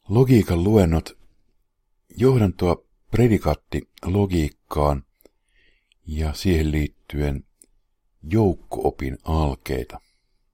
Logiikan luennot, johdantoa predikaattilogiikkaan ja siihen liittyen joukko-opin alkeita.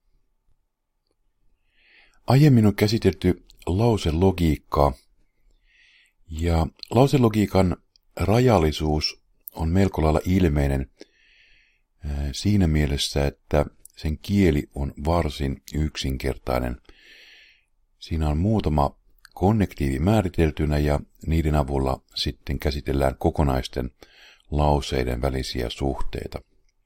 Aiemmin on käsitelty lauselogiikkaa, ja lauselogiikan rajallisuus on melko lailla ilmeinen siinä mielessä, että sen kieli on varsin yksinkertainen. Siinä on muutama konnektiivi määriteltynä ja niiden avulla sitten käsitellään kokonaisten lauseiden välisiä suhteita.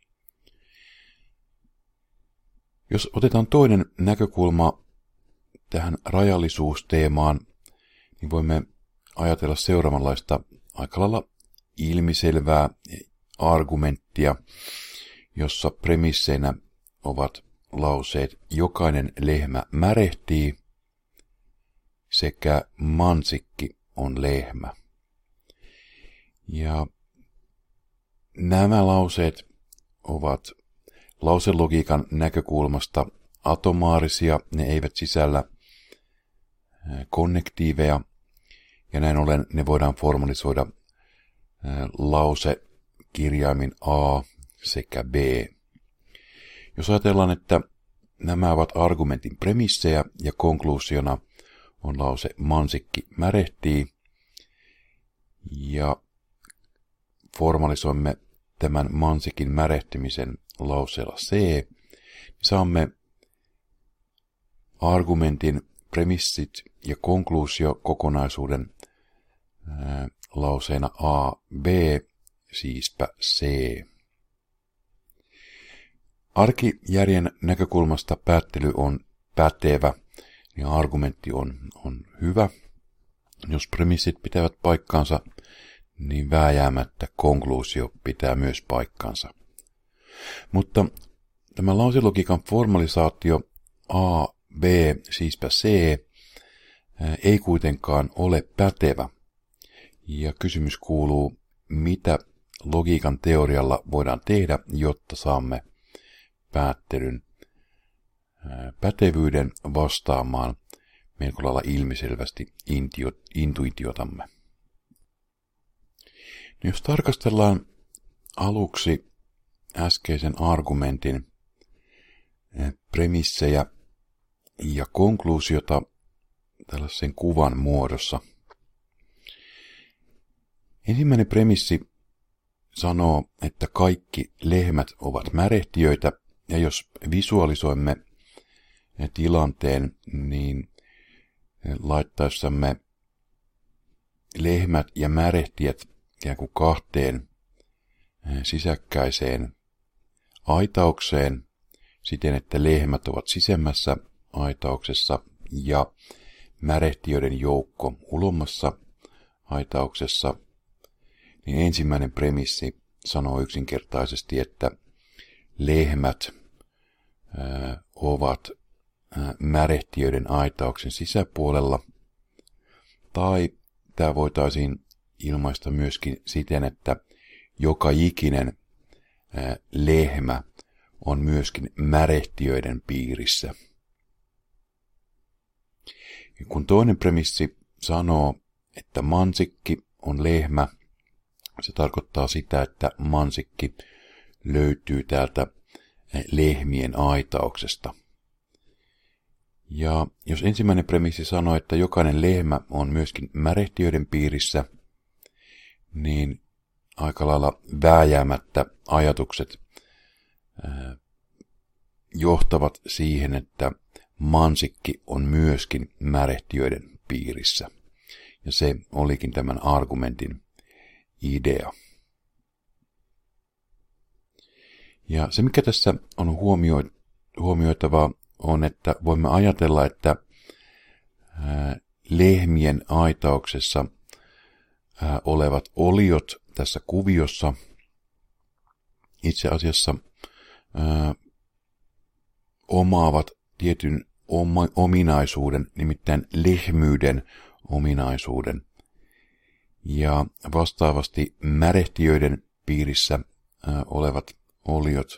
Jos otetaan toinen näkökulma tähän rajallisuusteemaan, niin voimme ajatella seuraavanlaista aika lailla ilmiselvää argumenttia, jossa premisseinä ovat lauseet jokainen lehmä märehtii sekä mansikki on lehmä. Ja nämä lauseet ovat lauselogiikan näkökulmasta atomaarisia, ne eivät sisällä konnektiiveja, ja näin ollen ne voidaan formalisoida lausekirjaimin A sekä B. Jos ajatellaan, että nämä ovat argumentin premissejä ja konkluusiona on lause mansikki märehtii, ja formalisoimme tämän mansikin märehtimisen lauseella C, niin saamme argumentin premissit ja konkluusio kokonaisuuden lauseena A, B, siispä C. Arkijärjen näkökulmasta päättely on pätevä ja argumentti on hyvä. Jos premissit pitävät paikkansa, niin vääjäämättä konkluusio pitää myös paikkansa. Mutta tämä lauselogiikan formalisaatio A, B, siispä C ei kuitenkaan ole pätevä. Ja kysymys kuuluu, mitä logiikan teorialla voidaan tehdä, jotta saamme päättelyn pätevyyden vastaamaan melko lailla ilmiselvästi intuitiotamme. Jos tarkastellaan aluksi äskeisen argumentin premissejä ja konkluusiota tällaisen kuvan muodossa. Ensimmäinen premissi sanoo, että kaikki lehmät ovat märehtiöitä, ja jos visualisoimme tilanteen, niin laittaessamme lehmät ja märehtijät ikään kuin kahteen sisäkkäiseen aitaukseen siten, että lehmät ovat sisemmässä aitauksessa ja märehtiöiden joukko ulommassa aitauksessa, niin ensimmäinen premissi sanoo yksinkertaisesti, että lehmät ovat märehtiöiden aitauksen sisäpuolella, tai tämä voitaisiin ilmaista myöskin siten, että joka ikinen lehmä on myöskin märehtiöiden piirissä. Ja kun toinen premissi sanoo, että mansikki on lehmä, se tarkoittaa sitä, että mansikki löytyy täältä lehmien aitauksesta. Ja jos ensimmäinen premissi sanoo, että jokainen lehmä on myöskin märehtiöiden piirissä, niin aika lailla vääjäämättä ajatukset johtavat siihen, että mansikki on myöskin märehtiöiden piirissä. Ja se olikin tämän argumentin idea. Ja se, mikä tässä on huomioitavaa, on, että voimme ajatella, että lehmien aitauksessa olevat oliot tässä kuviossa itse asiassa omaavat tietyn ominaisuuden, nimittäin lehmyyden ominaisuuden. Ja vastaavasti märehtiöiden piirissä olevat oliot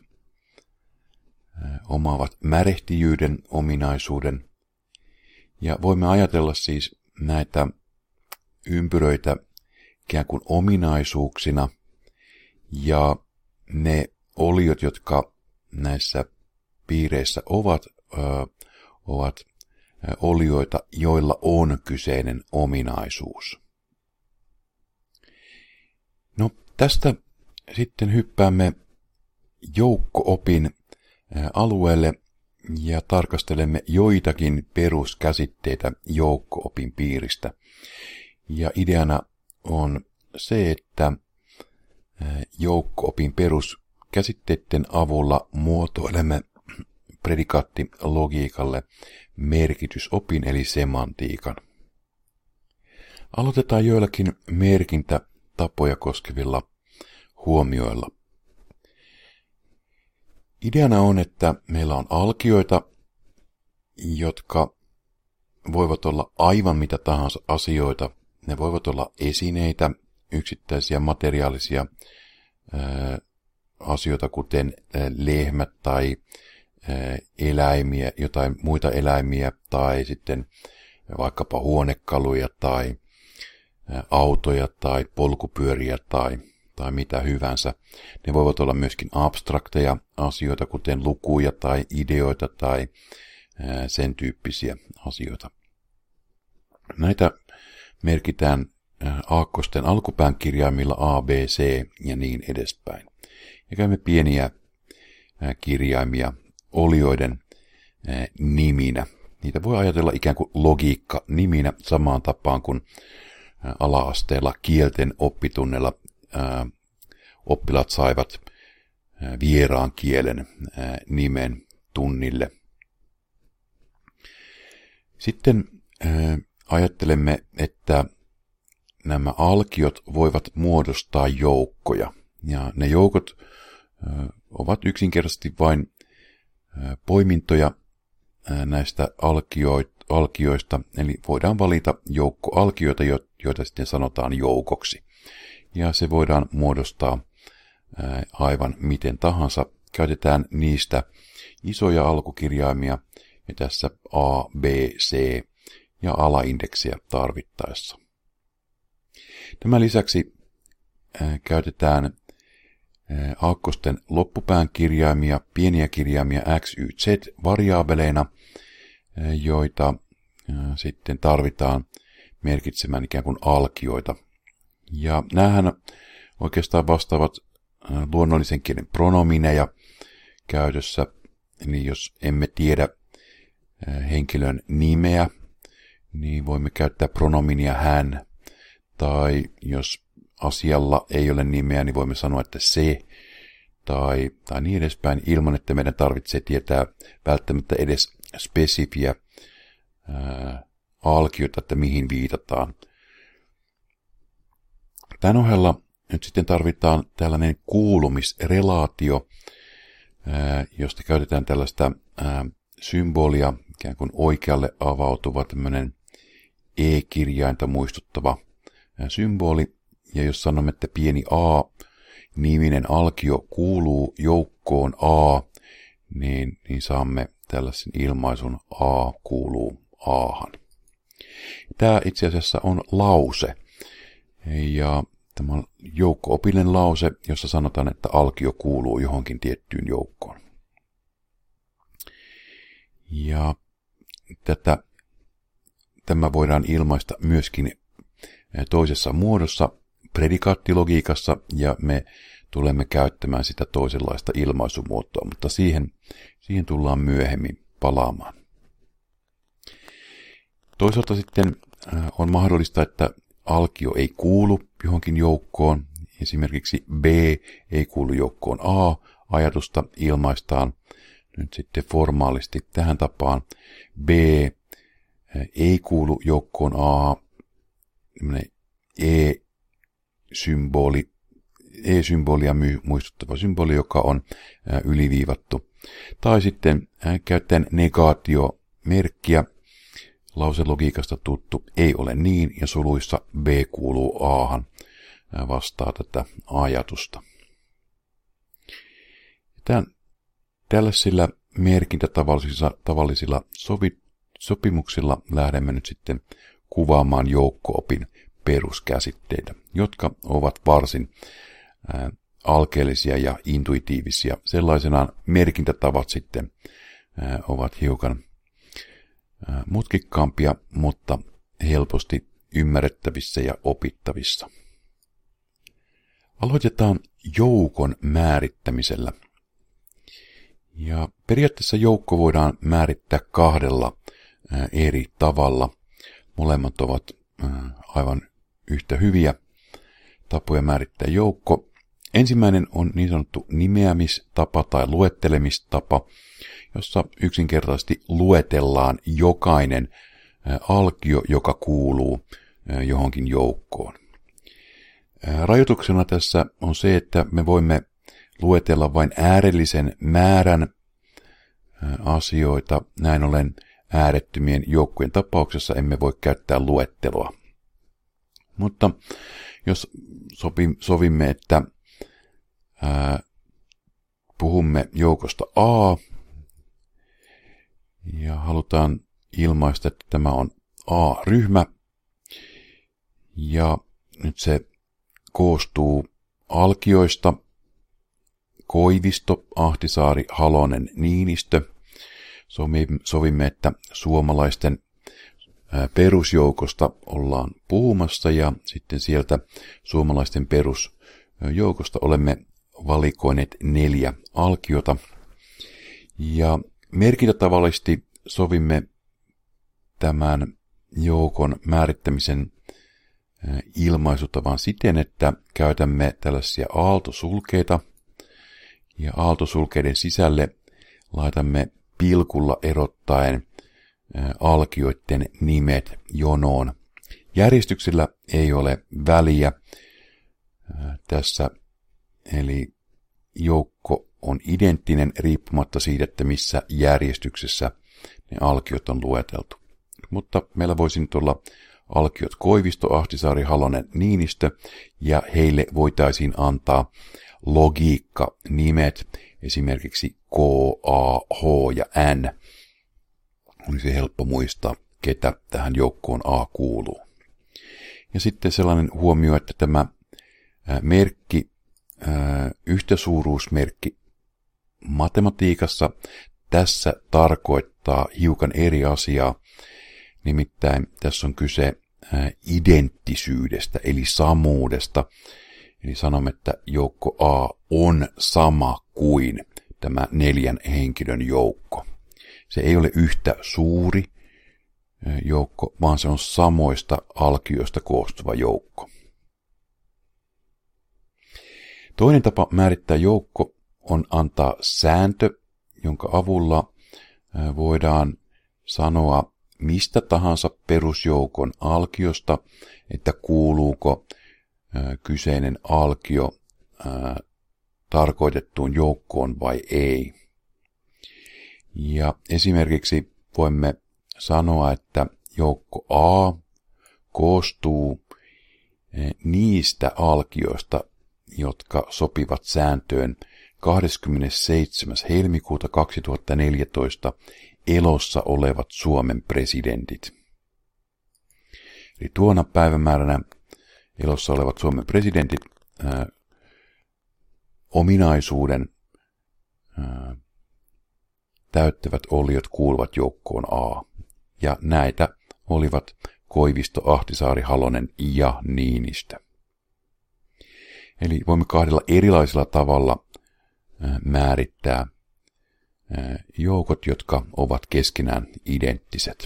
omaavat märehtijyyden ominaisuuden. Ja voimme ajatella siis näitä ympyröitä ikään kuin ominaisuuksina, ja ne oliot, jotka näissä piireissä ovat olioita, joilla on kyseinen ominaisuus. No, tästä sitten hyppäämme joukko-opin alueelle ja tarkastelemme joitakin peruskäsitteitä joukko-opin piiristä. Ja ideana on se, että joukko-opin peruskäsitteiden avulla muotoilemme predikaattilogiikalle merkitysopin eli semantiikan. Aloitetaan joillakin merkintätapoja koskevilla huomioilla. Ideana on, että meillä on alkioita, jotka voivat olla aivan mitä tahansa asioita. Ne voivat olla esineitä, yksittäisiä materiaalisia asioita, kuten lehmät tai eläimiä, jotain muita eläimiä, tai sitten vaikkapa huonekaluja tai autoja tai polkupyöriä tai mitä hyvänsä. Ne voivat olla myöskin abstrakteja asioita, kuten lukuja tai ideoita tai sen tyyppisiä asioita. Näitä merkitään aakkosten alkupään kirjaimilla A, B, C ja niin edespäin. Ja käymme pieniä kirjaimia olioiden niminä. Niitä voi ajatella ikään kuin logiikka niminä samaan tapaan kuin ala-asteella kielten oppitunnella oppilaat saivat vieraan kielen nimen tunnille. Sitten ajattelemme, että nämä alkiot voivat muodostaa joukkoja. Ja ne joukot ovat yksinkertaisesti vain poimintoja näistä alkioista, eli voidaan valita joukko alkioita, joita sitten sanotaan joukoksi. Ja se voidaan muodostaa aivan miten tahansa. Käytetään niistä isoja alkukirjaimia, ja tässä A, B, C ja alaindeksiä tarvittaessa. Tämän lisäksi käytetään aakkosten loppupään kirjaimia, pieniä kirjaimia X, Y, Z variaabeleina, joita sitten tarvitaan merkitsemään ikään kuin alkioita. Ja näähän oikeastaan vastaavat luonnollisen kielen pronomineja käytössä. Eli jos emme tiedä henkilön nimeä, niin voimme käyttää pronominia hän. Tai jos asialla ei ole nimeä, niin voimme sanoa, että se tai niin edespäin, ilman että meidän tarvitsee tietää välttämättä edes spesifiä alkiota, että mihin viitataan. Tämän ohella nyt sitten tarvitaan tällainen kuulumisrelaatio, josta käytetään tällaista symbolia, ikään kuin oikealle avautuva tämmöinen E-kirjainta muistuttava symboli. Ja jos sanomme, että pieni A-niminen alkio kuuluu joukkoon A, niin saamme tällaisen ilmaisun A kuuluu Ahan. Tämä itse asiassa on lause. Ja tämä on joukko-opillinen lause, jossa sanotaan, että alkio kuuluu johonkin tiettyyn joukkoon. Ja tämä voidaan ilmaista myöskin toisessa muodossa predikaattilogiikassa, ja me tulemme käyttämään sitä toisenlaista ilmaisumuotoa, mutta siihen tullaan myöhemmin palaamaan. Toisaalta sitten on mahdollista, että alkio ei kuulu johonkin joukkoon. Esimerkiksi B ei kuulu joukkoon A. Ajatusta ilmaistaan nyt sitten formaalisti tähän tapaan. B ei kuulu joukkoon A. E-symbolia muistuttava symboli, joka on yliviivattu. Tai sitten käyttäen negaatiomerkkiä. Lauselogiikasta tuttu ei ole niin, ja suluissa B kuuluu Ahan vastaa tätä ajatusta. Tällaisilla merkintätavallisilla sopimuksilla lähdemme nyt sitten kuvaamaan joukko-opin peruskäsitteitä, jotka ovat varsin alkeellisia ja intuitiivisia. Sellaisenaan merkintätavat sitten ovat hiukan mutkikkaampia, mutta helposti ymmärrettävissä ja opittavissa. Aloitetaan joukon määrittämisellä. Ja periaatteessa joukko voidaan määrittää kahdella eri tavalla. Molemmat ovat aivan yhtä hyviä tapoja määrittää joukko. Ensimmäinen on niin sanottu nimeämistapa tai luettelemistapa, jossa yksinkertaisesti luetellaan jokainen alkio, joka kuuluu johonkin joukkoon. Rajoituksena tässä on se, että me voimme luetella vain äärellisen määrän asioita. Näin ollen äärettömien joukkojen tapauksessa emme voi käyttää luetteloa. Mutta jos sovimme, että puhumme joukosta A ja halutaan ilmaista, että tämä on A-ryhmä ja nyt se koostuu alkioista Koivisto, Ahtisaari, Halonen, Niinistö. Sovimme, että suomalaisten perusjoukosta ollaan puhumassa ja sitten sieltä suomalaisten perusjoukosta olemme valikoineet 4 alkiota. Ja merkintätavallisesti sovimme tämän joukon määrittämisen ilmaisutavan siten, että käytämme tällaisia aaltosulkeita ja aaltosulkeiden sisälle laitamme pilkulla erottaen alkioiden nimet jonoon. Järjestyksellä ei ole väliä tässä, eli joukko on identtinen riippumatta siitä, että missä järjestyksessä ne alkiot on lueteltu. Mutta meillä voisi nyt olla alkiot Koivisto, Ahtisaari, Halonen, Niinistö, ja heille voitaisiin antaa logiikka-nimet, esimerkiksi K, A, H ja N. Olisi helppo muistaa, ketä tähän joukkoon A kuuluu. Ja sitten sellainen huomio, että tämä merkki, yhtäsuuruusmerkki matematiikassa tässä tarkoittaa hiukan eri asiaa. Nimittäin tässä on kyse identtisyydestä, eli samuudesta. Eli sanomme, että joukko A on sama kuin tämä 4 henkilön joukko. Se ei ole yhtä suuri joukko, vaan se on samoista alkioista koostuva joukko. Toinen tapa määrittää joukko on antaa sääntö, jonka avulla voidaan sanoa mistä tahansa perusjoukon alkiosta, että kuuluuko kyseinen alkio tarkoitettuun joukkoon vai ei. Ja esimerkiksi voimme sanoa, että joukko A koostuu niistä alkioista, jotka sopivat sääntöön 27. helmikuuta 2014 elossa olevat Suomen presidentit. Eli tuona päivämääränä elossa olevat Suomen presidentit ominaisuuden täyttävät oliot kuuluvat joukkoon A. Ja näitä olivat Koivisto, Ahtisaari, Halonen ja Niinistö. Eli voimme 2 erilaisella tavalla määrittää joukot, jotka ovat keskenään identtiset.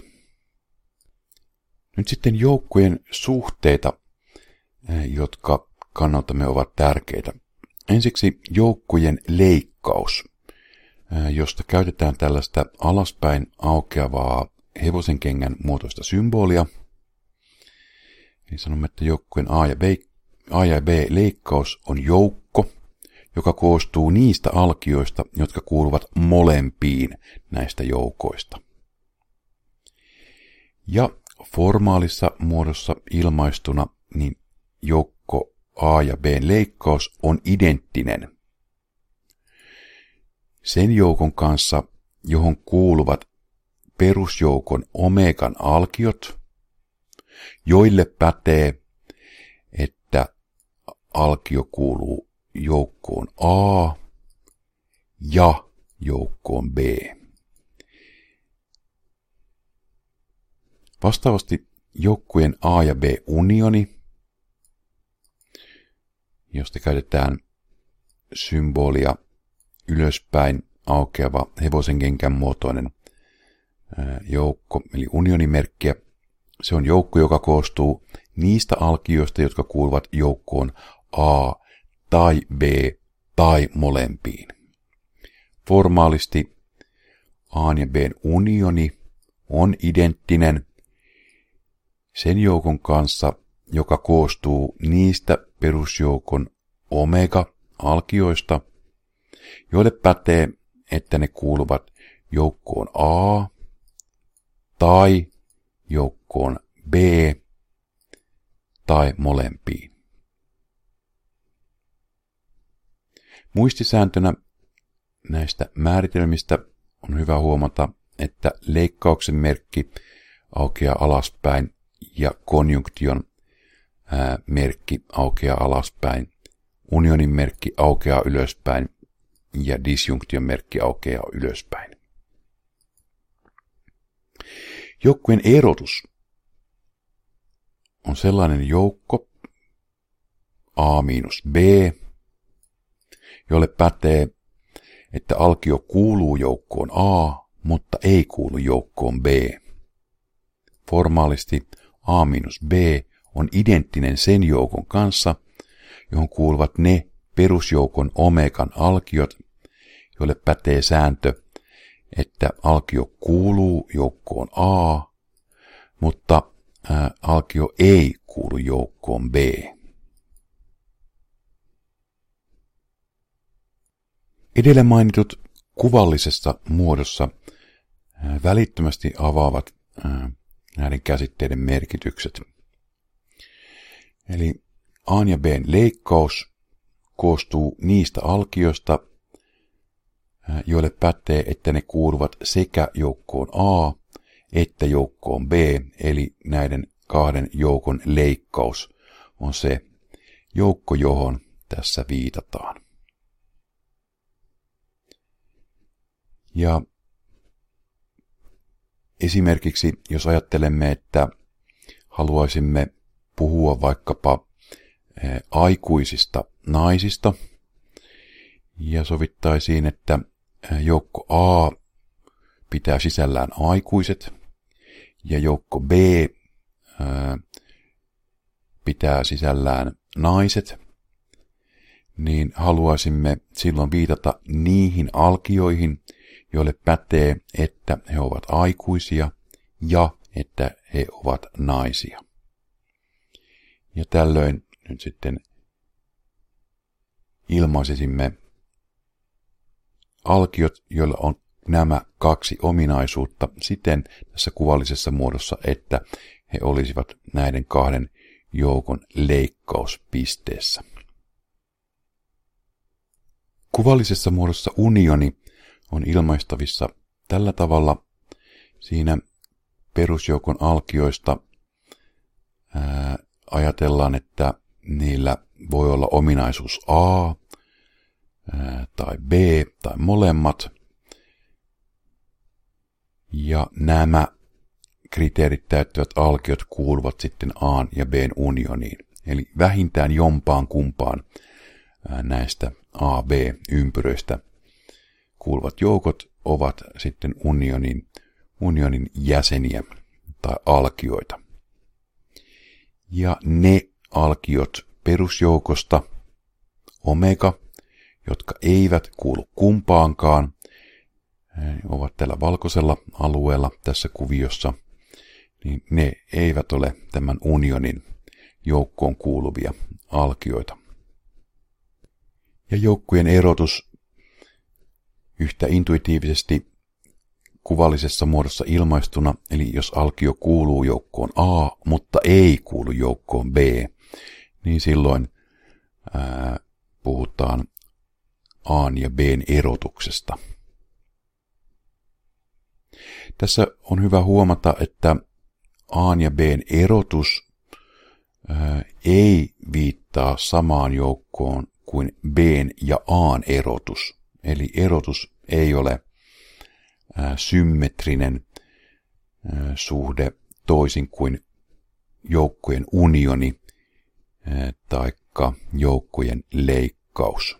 Nyt sitten joukkojen suhteita, jotka kannaltamme ovat tärkeitä. Ensiksi joukkojen leikkaus, josta käytetään tällaista alaspäin aukeavaa hevosenkengän muotoista symbolia. Eli sanomme, että joukkojen A ja B leikkaus on joukko, joka koostuu niistä alkioista, jotka kuuluvat molempiin näistä joukoista. Ja formaalissa muodossa ilmaistuna, niin joukko A ja B leikkaus on identtinen sen joukon kanssa, johon kuuluvat perusjoukon omegan alkiot, joille pätee, että alkio kuuluu joukkoon A ja joukkoon B. Vastaavasti joukkojen A ja B unioni, josta käytetään symbolia ylöspäin aukeava hevosenkenkän muotoinen joukko, eli unionimerkkiä. Se on joukko, joka koostuu niistä alkioista, jotka kuuluvat joukkoon A tai B tai molempiin. Formaalisti A ja B:n unioni on identtinen sen joukon kanssa, joka koostuu niistä perusjoukon omega-alkioista, joille pätee, että ne kuuluvat joukkoon A tai joukkoon B tai molempiin. Muistisääntönä näistä määritelmistä on hyvä huomata, että leikkauksen merkki aukeaa alaspäin ja konjunktion merkki aukeaa alaspäin, unionin merkki aukeaa ylöspäin ja disjunktion merkki aukeaa ylöspäin. Joukkojen erotus on sellainen joukko A miinus B, jolle pätee, että alkio kuuluu joukkoon A, mutta ei kuulu joukkoon B. Formaalisti A miinus B on identtinen sen joukon kanssa, johon kuuluvat ne perusjoukon omegan alkiot, joille pätee sääntö, että alkio kuuluu joukkoon A, mutta alkio ei kuulu joukkoon B. Edellä mainitut kuvallisessa muodossa välittömästi avaavat näiden käsitteiden merkitykset. Eli A ja B:n leikkaus koostuu niistä alkioista, joille pätee, että ne kuuluvat sekä joukkoon A että joukkoon B, eli näiden kahden joukon leikkaus on se joukko, johon tässä viitataan. Ja esimerkiksi jos ajattelemme, että haluaisimme puhua vaikkapa aikuisista naisista ja sovittaisiin, että joukko A pitää sisällään aikuiset ja joukko B pitää sisällään naiset, niin haluaisimme silloin viitata niihin alkioihin, joille pätee, että he ovat aikuisia ja että he ovat naisia. Ja tällöin nyt sitten ilmaisisimme alkiot, joilla on nämä kaksi ominaisuutta siten tässä kuvallisessa muodossa, että he olisivat näiden kahden joukon leikkauspisteessä. Kuvallisessa muodossa unioni on ilmaistavissa tällä tavalla. Siinä perusjoukon alkioista ajatellaan, että niillä voi olla ominaisuus A tai B tai molemmat. Ja nämä kriteerit täyttävät alkiot kuuluvat sitten A ja B:n unioniin. Eli vähintään jompaan kumpaan näistä A-B-ympyröistä kuuluvat joukot ovat sitten unionin jäseniä tai alkioita. Ja ne alkiot perusjoukosta omega, jotka eivät kuulu kumpaankaan, ovat tällä valkoisella alueella tässä kuviossa, niin ne eivät ole tämän unionin joukkoon kuuluvia alkioita. Ja joukkojen erotus yhtä intuitiivisesti kuvallisessa muodossa ilmaistuna, eli jos alkio kuuluu joukkoon A, mutta ei kuulu joukkoon B, niin silloin puhutaan A ja B:n erotuksesta. Tässä on hyvä huomata, että A ja B:n erotus ei viittaa samaan joukkoon kuin B:n ja A:n erotus. Eli erotus ei ole symmetrinen suhde toisin kuin joukkojen unioni taikka joukkojen leikkaus.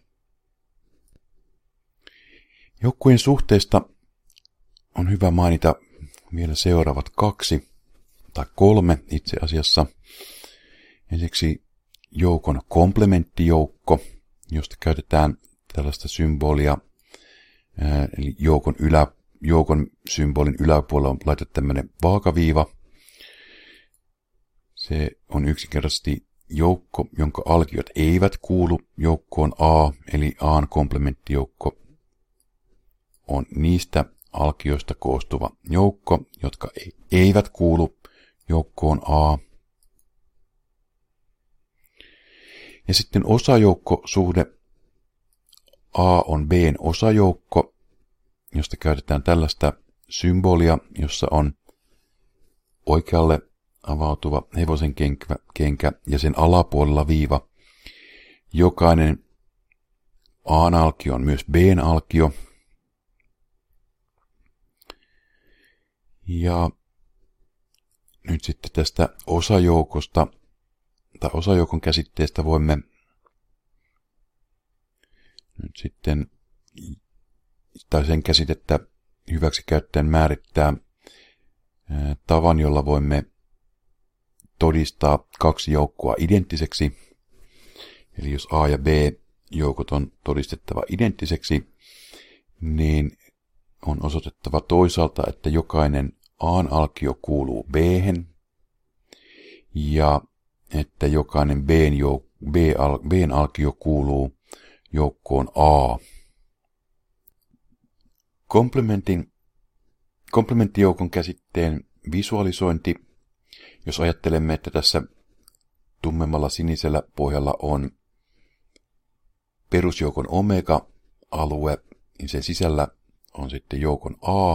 Joukkojen suhteesta on hyvä mainita vielä seuraavat 2 tai 3 itse asiassa. Ensiksi joukon komplementtijoukko, josta käytetään tällaista symbolia, eli joukon symbolin yläpuolella on laitettu tämmöinen vaakaviiva. Se on yksinkertaisesti joukko, jonka alkiot eivät kuulu joukkoon A, eli A:n komplementtijoukko on niistä alkioista koostuva joukko, jotka eivät kuulu joukkoon A. Ja sitten osajoukkosuhde. A on B:n osajoukko, josta käytetään tällaista symbolia, jossa on oikealle avautuva hevosen kenkä ja sen alapuolella viiva. Jokainen A:n alkio on myös B:n alkio. Ja nyt sitten tästä osajoukosta tai osajoukon käsitteestä voimme nyt sitten tai sen käsitettä hyväksi käyttäen määrittää tavan, jolla voimme todistaa 2 joukkoa identtiseksi. Eli jos A ja B joukot on todistettava identtiseksi, niin on osoitettava toisaalta, että jokainen A:n alkio kuuluu B:hen ja että jokainen B:n alkio kuuluu joukkoon A. Komplementtijoukon käsitteen visualisointi. Jos ajattelemme, että tässä tummemmalla sinisellä pohjalla on perusjoukon omega-alue, niin sen sisällä on sitten joukon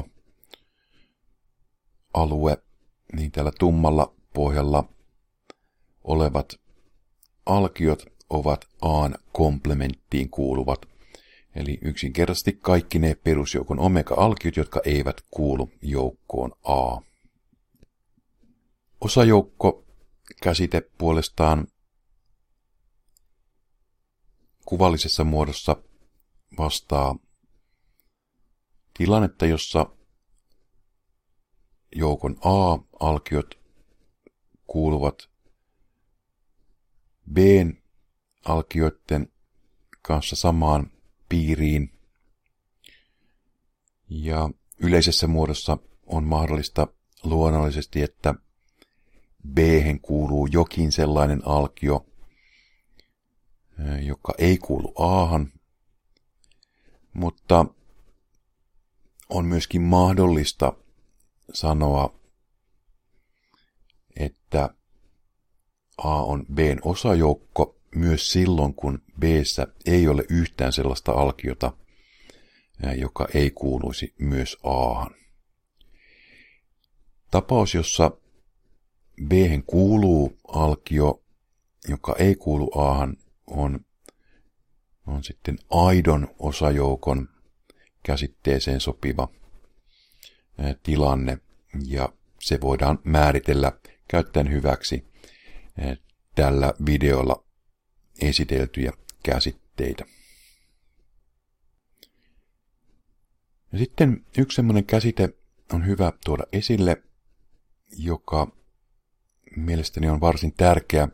A-alue, niin tällä tummalla pohjalla olevat alkiot ovat A:n komplementtiin kuuluvat. Eli yksinkertaisesti kaikki ne perusjoukon omega-alkiot, jotka eivät kuulu joukkoon A. Osajoukko käsite puolestaan kuvallisessa muodossa vastaa tilannetta, jossa joukon A-alkiot kuuluvat B:n alkioiden kanssa samaan piiriin. Ja yleisessä muodossa on mahdollista luonnollisesti, että B:hen kuuluu jokin sellainen alkio, joka ei kuulu A:han, mutta on myöskin mahdollista sanoa, että A on B:n osajoukko myös silloin, kun B:ssä ei ole yhtään sellaista alkiota, joka ei kuuluisi myös A:han. Tapaus, jossa B:hen kuuluu alkio, joka ei kuulu A:han, on sitten aidon osajoukon käsitteeseen sopiva tilanne, ja se voidaan määritellä käyttäen hyväksi tällä videolla esiteltyjä käsitteitä. Ja sitten yksi semmoinen käsite on hyvä tuoda esille, joka mielestäni on varsin tärkeä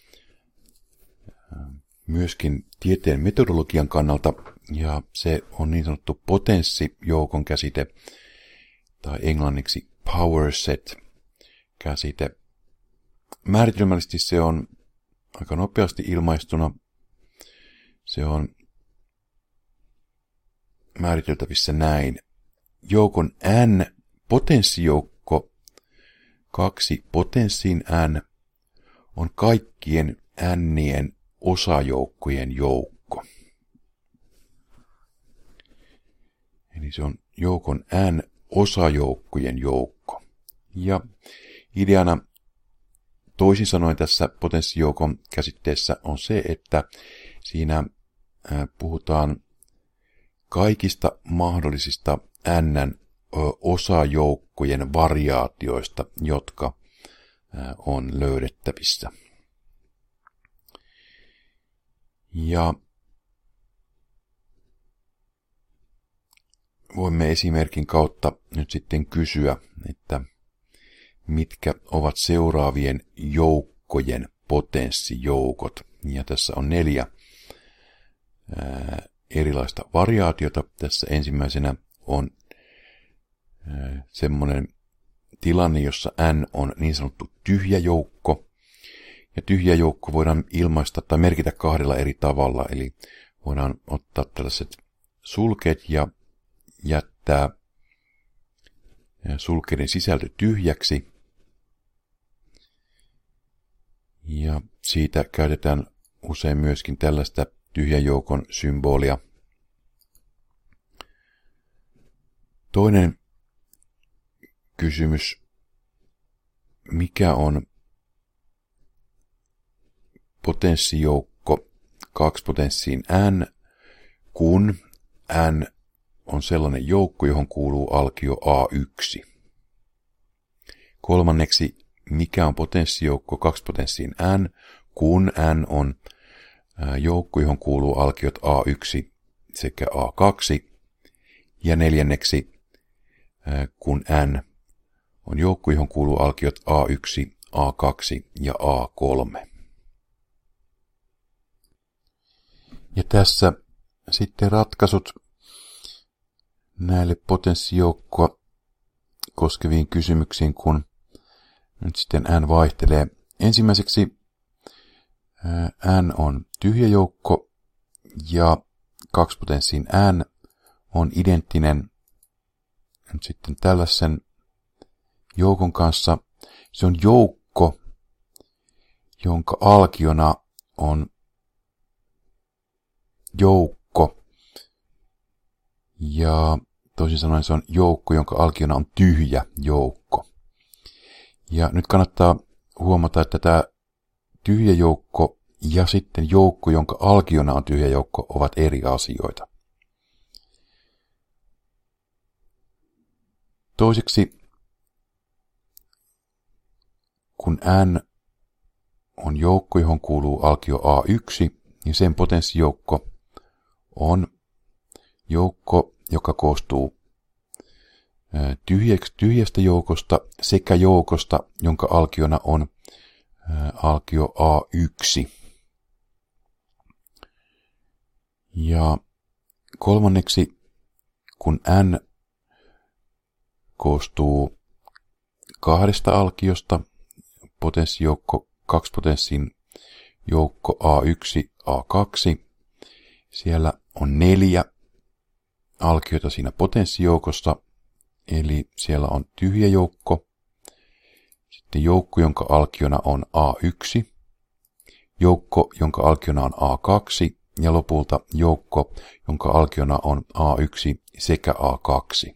myöskin tieteen metodologian kannalta, ja se on niin sanottu potenssijoukon käsite, tai englanniksi power set käsite. Määritelmällisesti se on aika nopeasti ilmaistuna. Se on määriteltävissä näin. Joukon N potenssijoukko 2 potenssiin N on kaikkien Nien osajoukkojen joukko. Eli se on joukon N osajoukkojen joukko. Ja ideana toisin sanoen tässä potenssijoukon käsitteessä on se, että siinä puhutaan kaikista mahdollisista N:n osajoukkojen variaatioista, jotka on löydettävissä. Ja voimme esimerkin kautta nyt sitten kysyä, että mitkä ovat seuraavien joukkojen potenssijoukot. Ja tässä on 4 erilaista variaatiota. Tässä ensimmäisenä on semmoinen tilanne, jossa N on niin sanottu tyhjä joukko. Ja tyhjä joukko voidaan ilmaista tai merkitä 2 eri tavalla. Eli voidaan ottaa tällaiset sulkeet ja jättää sulkeiden sisältö tyhjäksi. Ja siitä käytetään usein myöskin tällaista tyhjän joukon symbolia. Toinen kysymys, mikä on potenssijoukko 2 potenssiin n, kun n on sellainen joukko, johon kuuluu alkio A1. Kolmanneksi, mikä on potenssijoukko 2 potenssiin n, kun n on joukko, johon kuuluu alkiot A1 sekä A2. Ja neljänneksi, kun n on joukko, johon kuuluu alkiot A1, A2 ja A3. Ja tässä sitten ratkaisut näille potenssijoukkoa koskeviin kysymyksiin, kun nyt sitten n vaihtelee. Ensimmäiseksi n on tyhjä joukko ja 2 potenssiin n on identtinen nyt sitten tällaisen joukon kanssa. Se on joukko, jonka alkiona on joukko. Ja toisin sanoen se on joukko, jonka alkiona on tyhjä joukko. Ja nyt kannattaa huomata, että tämä tyhjä joukko ja sitten joukko, jonka alkiona on tyhjä joukko, ovat eri asioita. Toiseksi, kun n on joukko, johon kuuluu alkio A1, niin sen potenssijoukko on joukko, joka koostuu tyhjästä joukosta sekä joukosta, jonka alkiona on alkio A1. Ja kolmanneksi, kun n koostuu 2 alkiosta, potenssijoukko 2 potenssiin joukko A1, A2. Siellä on 4 alkiota siinä potenssijoukossa, eli siellä on tyhjä joukko, sitten joukko, jonka alkiona on A1, joukko, jonka alkiona on A2, ja lopulta joukko, jonka alkiona on A1 sekä A2.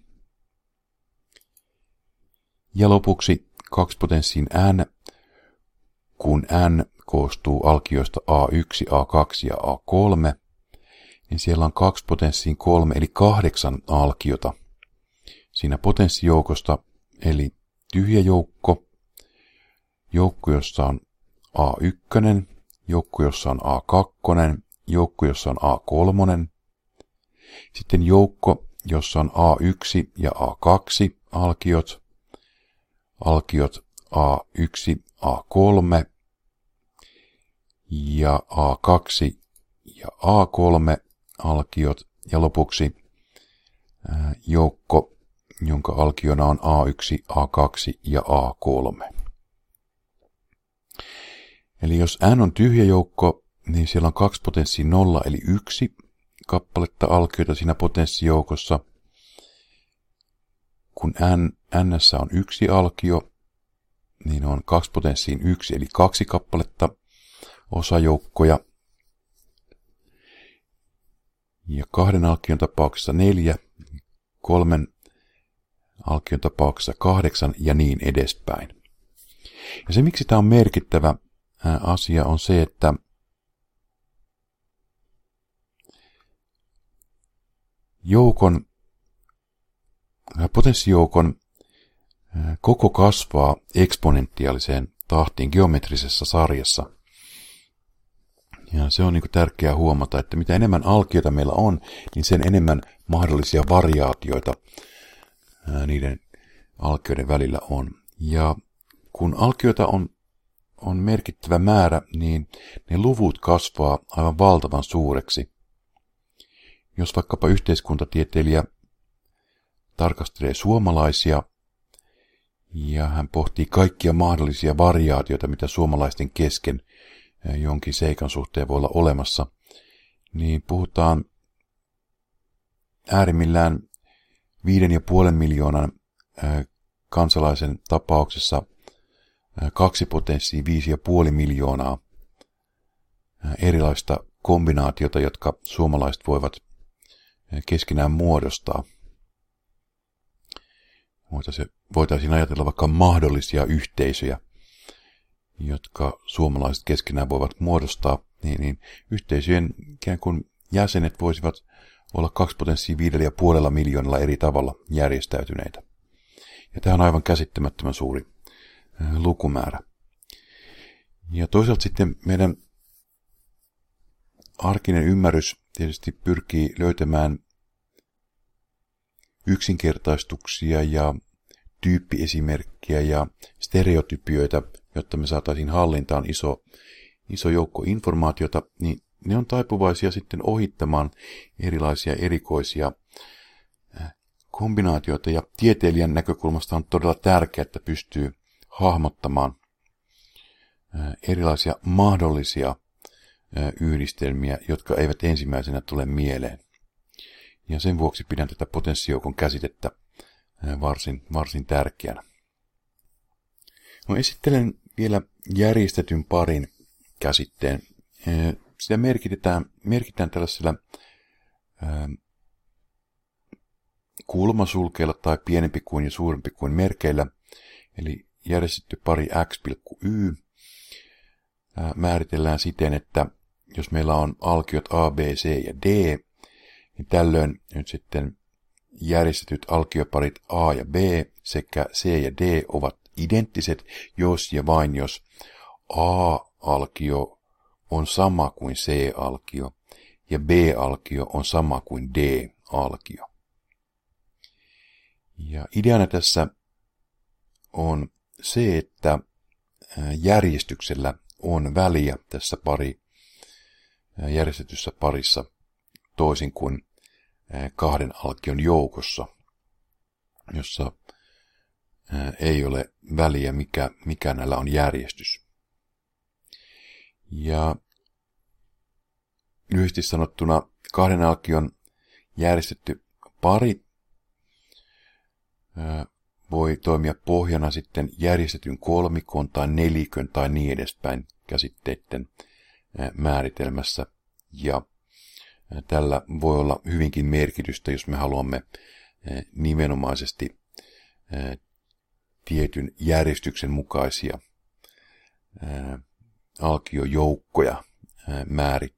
Ja lopuksi 2 potenssiin n, kun n koostuu alkioista A1, A2 ja A3, niin siellä on 2 potenssiin 3 eli 8 alkiota siinä potenssijoukosta, eli tyhjä joukko, joukko, jossa on A1, joukko, jossa on A2, joukko, jossa on A3, sitten joukko, jossa on A1 ja A2 alkiot, alkiot A1, A3 ja A2 ja A3 alkiot ja lopuksi joukko, jonka alkiona on A1, A2 ja A3. Eli jos n on tyhjä joukko, niin siellä on 2 potenssiin 0 eli 1 kappaletta alkioita siinä potenssijoukossa. Kun n:ssä on 1 alkio, niin on 2 potenssiin 1 eli 2 kappaletta osajoukkoja. Ja 2 alkion tapauksessa 4, 3 alkion tapauksessa 8 ja niin edespäin. Ja se, miksi tämä on merkittävä asia, on se, että potenssijoukon koko kasvaa eksponentiaaliseen tahtiin geometrisessa sarjassa. Ja se on niin kuin tärkeää huomata, että mitä enemmän alkioita meillä on, niin sen enemmän mahdollisia variaatioita niiden alkioiden välillä on. Ja kun alkioita on merkittävä määrä, niin ne luvut kasvaa aivan valtavan suureksi. Jos vaikkapa yhteiskuntatieteilijä tarkastelee suomalaisia ja hän pohtii kaikkia mahdollisia variaatioita, mitä suomalaisten kesken jonkin seikan suhteen voi olla olemassa, niin puhutaan äärimmillään 5,5 miljoonan kansalaisen tapauksessa 2 potenssia 5,5 miljoonaa erilaista kombinaatiota, jotka suomalaiset voivat keskenään muodostaa. Voitaisiin ajatella vaikka mahdollisia yhteisöjä, jotka suomalaiset keskenään voivat muodostaa, niin yhteisöjen ikään kuin jäsenet voisivat olla 2 potenssia 5,5 miljoonalla eri tavalla järjestäytyneitä. Ja tämä on aivan käsittämättömän suuri lukumäärä. Ja toisaalta sitten meidän arkinen ymmärrys tietysti pyrkii löytämään yksinkertaistuksia ja tyyppiesimerkkiä ja stereotypioita, jotta me saataisiin hallintaan iso joukko informaatiota, niin ne on taipuvaisia sitten ohittamaan erilaisia erikoisia kombinaatioita. Ja tieteilijän näkökulmasta on todella tärkeää, että pystyy hahmottamaan erilaisia mahdollisia yhdistelmiä, jotka eivät ensimmäisenä tule mieleen. Ja sen vuoksi pidän tätä potenssijoukon käsitettä varsin tärkeänä. No, esittelen vielä järjestetyn parin käsitteen. Sitä merkitään tällaisella kulmasulkeilla tai pienempi kuin ja suurempi kuin merkeillä. Eli järjestetty pari x,y määritellään siten, että jos meillä on alkiot A, B, C ja D, niin tällöin nyt sitten järjestetyt alkioparit A ja B sekä C ja D ovat identtiset, jos ja vain jos A-alkio on sama kuin C-alkio ja B-alkio on sama kuin D-alkio. Ja ideana tässä on se, että järjestyksellä on väliä tässä järjestetyssä parissa toisin kuin kahden alkion joukossa, jossa ei ole väliä, mikä näillä on järjestys. Ja lyhyesti sanottuna kahden alkion järjestetty pari voi toimia pohjana sitten järjestetyn kolmikon tai nelikön tai niin edespäin käsitteiden määritelmässä. Ja tällä voi olla hyvinkin merkitystä, jos me haluamme nimenomaisesti tietyn järjestyksen mukaisia alkiojoukkoja määrittää.